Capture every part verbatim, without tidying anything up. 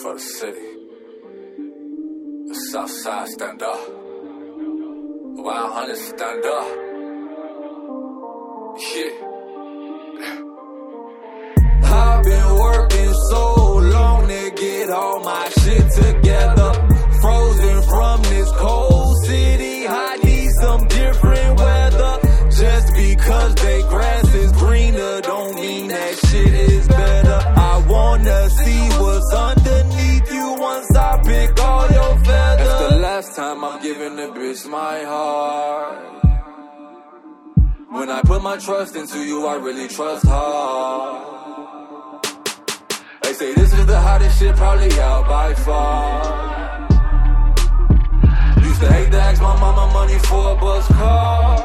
for the city. The South Side stand up. Wild Hunters stand up. Yeah. I've been working so long to get all my shit together. Frozen from this cold city, I need some different weather. Just because they grass is greener don't mean that shit is better. I wanna see what's underneath you once I pick all your feathers. It's the last time I'm giving a bitch my heart. When I put my trust into you, I really trust her. They say this is the hottest shit probably out by far. Used to hate to ask my mama money for a bus car.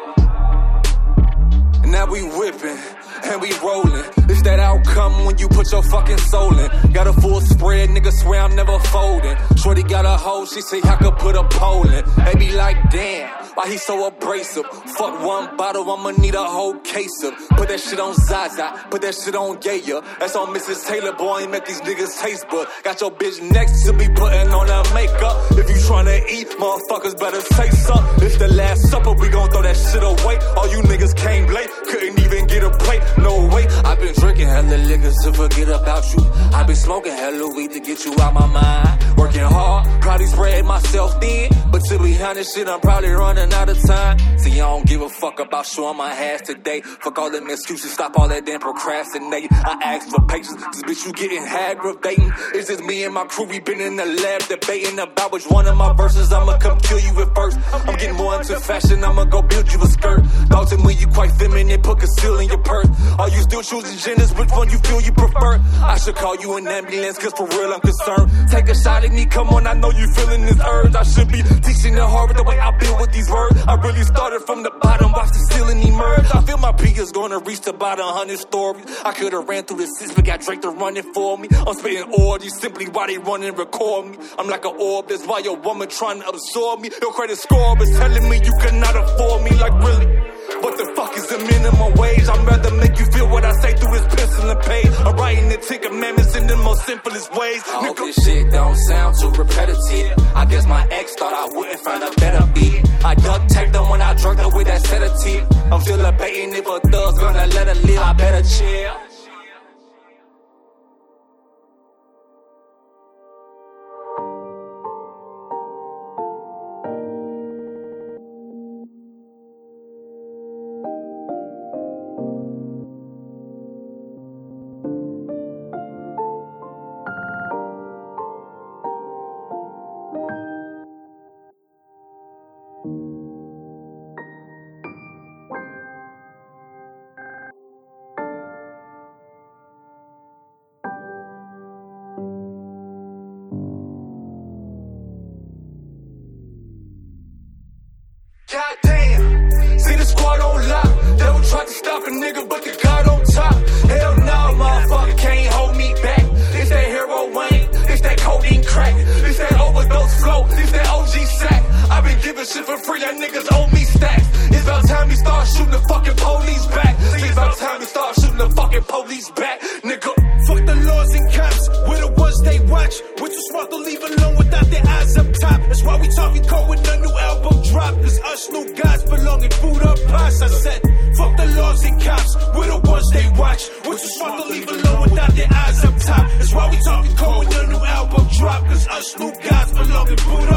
And now we whipping and we rolling. It's that outcome when you put your fucking soul in. Got a full spread, nigga swear I'm never folding. Shorty got a hoe, she say I could put a pole in. They be like, damn, why he so abrasive? Fuck one bottle, I'ma need a whole case of. Put that shit on Zaza, put that shit on Gaia. That's on Missus Taylor, boy, ain't met these niggas taste bud. Got your bitch next to me putting on her makeup. If you tryna eat, motherfuckers better say something. It's the last supper, we gon' throw that shit away. All you niggas came late, couldn't even get a plate, no way. I've been drinking hella liquor to forget about you. I've been smoking hella weed to get you out my mind. Working hard, probably spreading myself thin. But to be honest, shit, I'm probably running out of time. See, I don't give a fuck about showing my ass today. Fuck all them excuses, stop all that damn procrastinating. I asked for patience, this bitch you getting aggravating. It's just me and my crew, we been in the lab debating about which one of my verses I'ma come kill you at first. I'm getting more into fashion, I'ma go build you a skirt. Thought to me you quite feminine, put conceal in your purse. Are you still choosing genders, which one you feel you prefer? I should call you an ambulance, cause for real I'm concerned. Take a shot at me, come on, I know you feeling this urge. I should be teaching it hard the way I build with these words. I really started from the bottom, watch the ceiling emerge. I feel my peak is gonna reach about a hundred stories. I could've ran through the six, but got Drake to run it for me. I'm spitting orgies simply while they run and record me. I'm like an orb, that's why your woman trying to absorb me. Your credit score is telling me you cannot afford me. Like really, what the fuck is the minimum wage? I'd rather make you feel what I say through this pencil and page. I'm writing the Ten Commandments in the most simplest ways. I hope this shit don't sound too repetitive. I guess my ex thought I wouldn't find a better beat. I duct taped them when I drunk her with that sedative. I'm still debating if a thug's gonna let her live. I better chill. Goddamn, see the squad on lock. They would try to stop a nigga, but the God on top. Hell no, motherfucker can't hold me back. It's that heroin, it's that codeine crack, it's that overdose flow, it's that O G sack. I've been giving shit for free, that niggas owe me stacks. It's about time we start shooting the fucking police back. It's about time we start shooting the fucking police back, nigga. Fuck the laws and cops, we're the ones they watch. We're too smart to leave alone without their eyes up top. That's why we talking cold when the new album drop. Cause us new guys belonging food up past. I said, fuck the laws and cops, we're the ones they watch. We're too smart to leave alone without their eyes up top. That's why we talking cold when the new album drop. Cause us new guys belonging food up